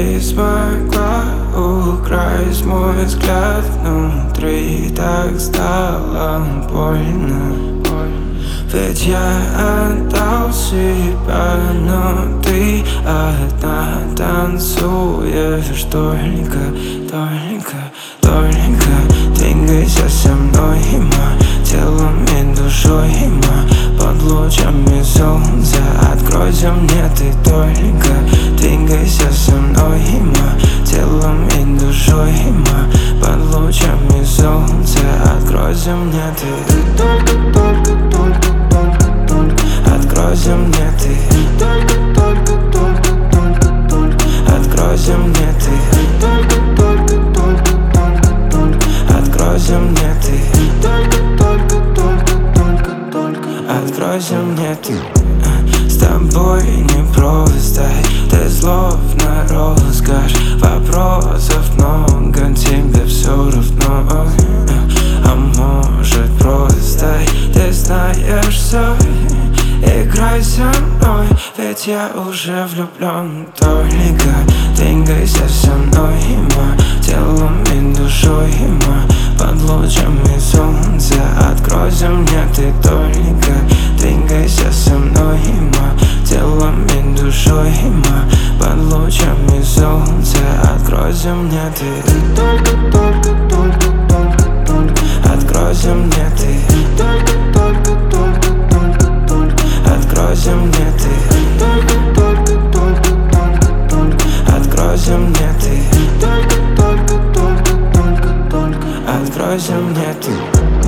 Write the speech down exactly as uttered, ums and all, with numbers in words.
ты смогла украсть мой взгляд внутри, так стало больно. Ведь я отдал себя, но ты одна танцуешь. Только, только, только двигайся со мной, ма, телом и душой, ма, под лучами солнца. Откройся мне ты, только двигайся со мной, ма, телом и душой, ма, под лучами солнца. Откройся мне ты, только, только, только. Откройся мне ты, только, только, только, только, только. Откройся мне ты, только, только, только, только, только. Откройся мне ты, только, только, только, только, только. Откройся мне ты. С тобой не просто, ты словно роскошь. Вопросов много, тебе все равно. А может просто ты знаешь все. Играй со мной, ведь я уже влюблен. Только двигайся со мной, ма, телом и душой, ма, под лучами солнца. Откройся мне ты, только двигайся со мной, ма, телом и душой, ма, под лучами солнца. Откройся мне ты, только, только, только, только, только. Откройся мне ты, только, только, только, только, только. Откройся мне ты, только, только, только, только, только. Откройся мне ты, только, только, только, только, только. Откройся мне ты.